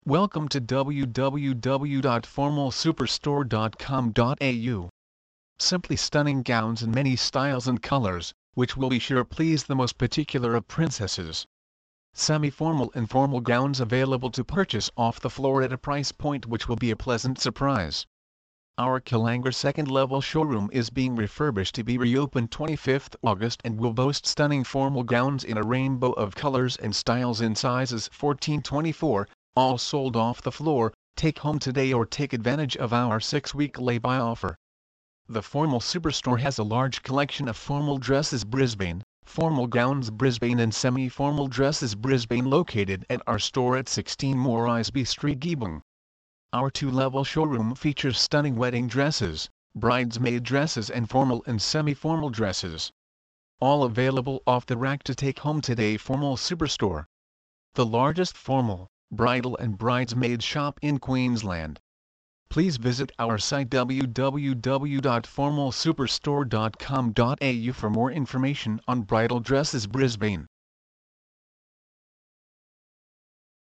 Welcome to www.formalsuperstore.com.au. Simply stunning gowns in many styles and colors, which will be sure please the most particular of princesses. Semi-formal and formal gowns available to purchase off the floor at a price point which will be a pleasant surprise. Our Kilangra second-level showroom is being refurbished to be reopened 25th August and will boast stunning formal gowns in a rainbow of colors and styles in sizes 14-24, all sold off the floor. Take home today or take advantage of our 6-week lay-by offer. The Formal Superstore has a large collection of formal dresses Brisbane, formal gowns Brisbane and semi-formal dresses Brisbane located at our store at 16 Morisby Street Geebung. Our 2-level showroom features stunning wedding dresses, bridesmaid dresses and formal and semi-formal dresses. All available off the rack to take home today. Formal Superstore, the largest formal, bridal and bridesmaid shop in Queensland. Please visit our site www.formalsuperstore.com.au for more information on bridal dresses Brisbane.